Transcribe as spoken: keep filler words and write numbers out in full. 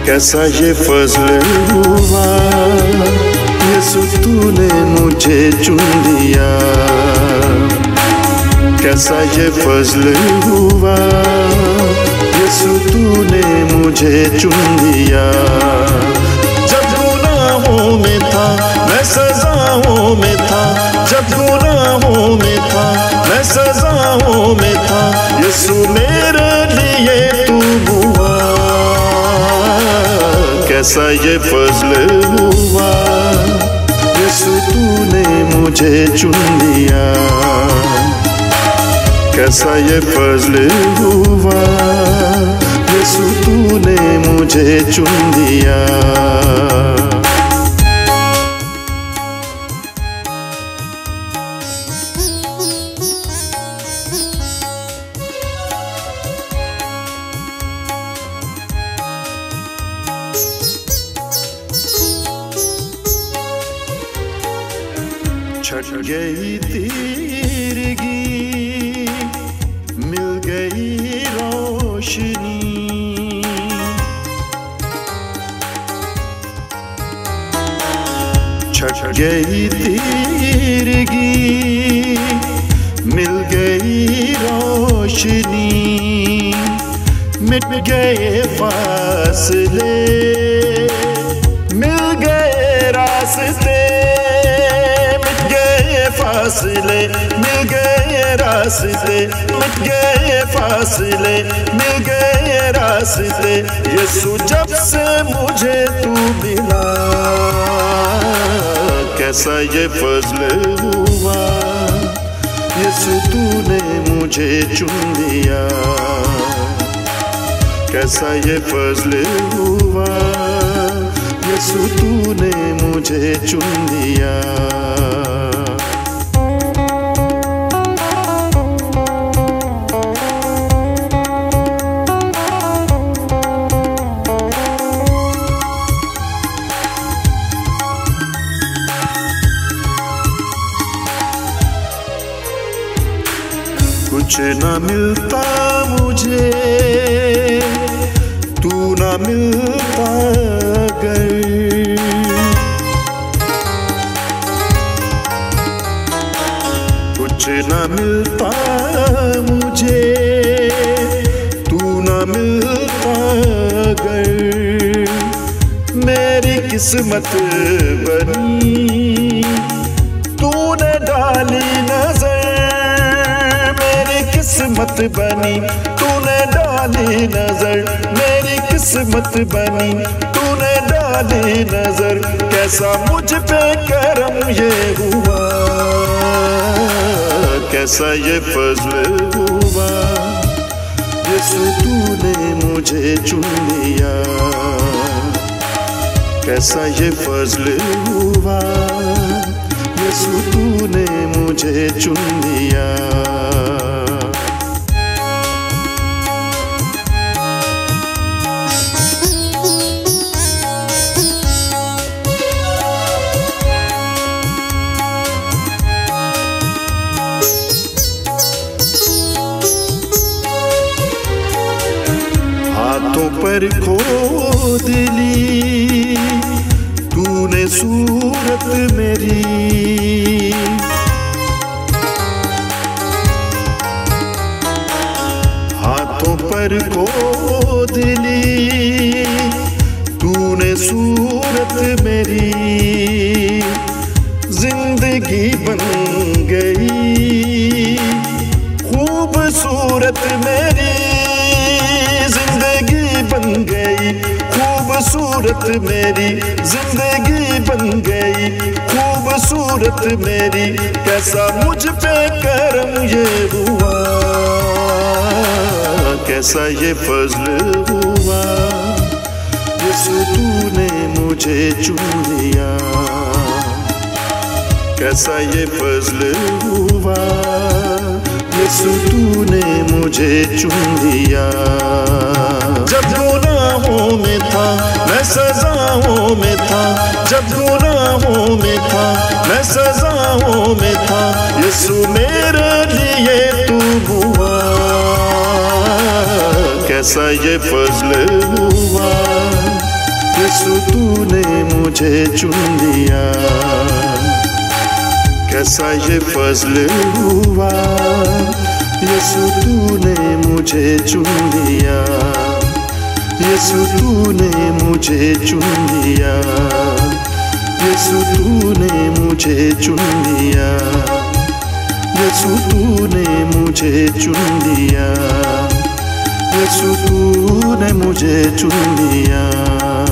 कैसा ये फज़्ल हुआ, यीशु तूने मुझे चुन लिया। कैसा ये फज़्ल हुआ, यीशु तूने मुझे चुन लिया। जब गुनाहों में था मैं सजाओं में था, जब गुनाहों में था मैं सजाओं में था, यीशु मेरे लिए तू हुआ। कैसा ये फज़्ल हुआ, यीशु तूने मुझे चुन लिया। कैसा ये फज़्ल हुआ, यीशु तूने मुझे चुन लिया। छट गई तीरगी, मिल गई रोशनी। छट गई तीरगी, मिल गई रोशनी। मिट गए फासले, मिल गए रास्ते। फासले मिल गए रास्ते, मिट गए फासले मिल गए रास्ते। यीशु जब से मुझे तू मिला, कैसा ये फज़्ल हुआ, यीशु तूने मुझे चुन लिया। कैसा ये फज़्ल हुआ, यीशु तूने मुझे चुन लिया। कुछ ना मिलता मुझे, तू ना मिलता अगर। कुछ ना मिलता मुझे, तू ना मिलता अगर। मेरी किस्मत बनी तूने डाली नजर, किस्मत बनी तूने डाली नजर। मेरी किस्मत बनी तूने डाली नजर। कैसा मुझ पे करम ये हुआ, कैसा ये फज़्ल हुआ, यीशु तूने मुझे चुन लिया। कैसा ये फज़्ल हुआ, यीशु तूने मुझे चुन लिया। हाथों पर खोद ली तूने सूरत मेरी। हाथों पर खोद ली तूने सूरत मेरी। जिंदगी बन गई खूबसूरत मेरी। जिंदगी बन गई खूबसूरत मेरी। जिंदगी बन गई खूबसूरत मेरी। कैसा मुझ पे करम ये हुआ, कैसा ये फज़्ल हुआ, यीशु तूने मुझे चुन लिया। कैसा ये फज़्ल हुआ, यीशु तूने मुझे चुन लिया। जब गुनाहों में था मैं सजाओं में था, जब गुनाहों में था मैं सजाओं में था, यीशु मेरे लिए तू हुआ। कैसा ये फज़्ल हुआ, यीशु तूने मुझे चुन लिया। कैसा ये फजल हुआ, यीशु तूने मुझे चुन लिया। यीशु तूने मुझे चुन लिया। यीशु तूने मुझे चुन लिया। यीशु तूने मुझे चुन लिया। यीशु तूने मुझे चुन लिया।